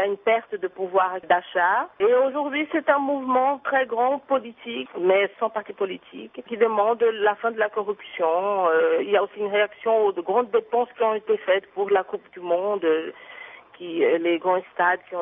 a une perte de pouvoir d'achat. Et aujourd'hui, c'est un mouvement très grand politique, mais sans parti politique, qui demande la fin de la corruption. Il y a aussi une réaction aux grandes dépenses qui ont été faites pour la Coupe du Monde, les grands stades qui ont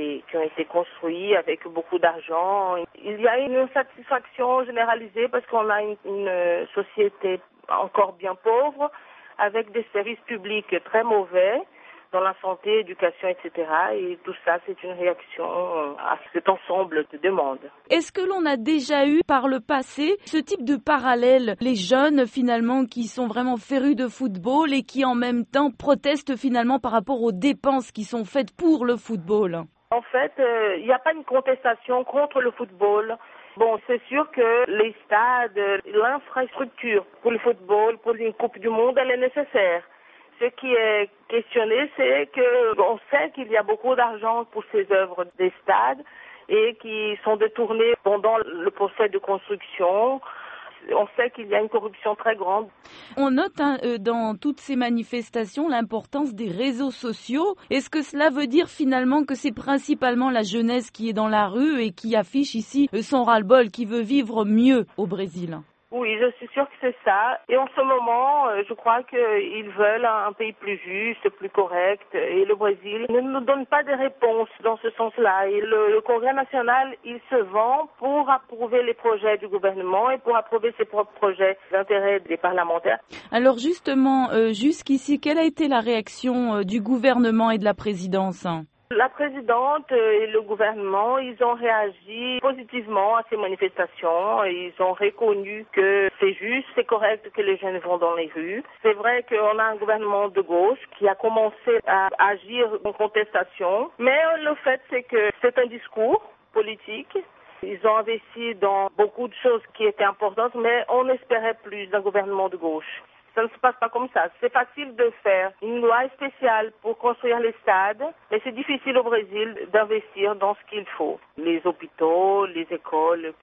été construits avec beaucoup d'argent. Il y a une insatisfaction généralisée parce qu'on a une société encore bien pauvre, avec des services publics très mauvais dans la santé, éducation, etc. Et tout ça, c'est une réaction à cet ensemble de demandes. Est-ce que l'on a déjà eu par le passé ce type de parallèle, les jeunes finalement qui sont vraiment férus de football et qui en même temps protestent finalement par rapport aux dépenses qui sont faites pour le football? En fait, il n'y a pas une contestation contre le football. Bon, c'est sûr que les stades, l'infrastructure pour le football, pour une Coupe du Monde, elle est nécessaire. Ce qui est questionné, c'est qu'on sait qu'il y a beaucoup d'argent pour ces œuvres des stades et qui sont détournées pendant le procès de construction. On sait qu'il y a une corruption très grande. On note dans toutes ces manifestations l'importance des réseaux sociaux. Est-ce que cela veut dire finalement que c'est principalement la jeunesse qui est dans la rue et qui affiche ici son ras-le-bol, qui veut vivre mieux au Brésil? Oui, je suis sûre que c'est ça. Et en ce moment, je crois qu'ils veulent un pays plus juste, plus correct. Et le Brésil ne nous donne pas de réponses dans ce sens-là. Et le Congrès national, il se vend pour approuver les projets du gouvernement et pour approuver ses propres projets d'intérêt des parlementaires. Alors justement, jusqu'ici, quelle a été la réaction du gouvernement et de la présidence? La présidente et le gouvernement, ils ont réagi positivement à ces manifestations. Ils ont reconnu que c'est juste, c'est correct que les jeunes vont dans les rues. C'est vrai qu'on a un gouvernement de gauche qui a commencé à agir en contestation. Mais le fait, c'est que c'est un discours politique. Ils ont investi dans beaucoup de choses qui étaient importantes, mais on espérait plus d'un gouvernement de gauche. Ça ne se passe pas comme ça. C'est facile de faire une loi spéciale pour construire les stades, mais c'est difficile au Brésil d'investir dans ce qu'il faut. Les hôpitaux, les écoles.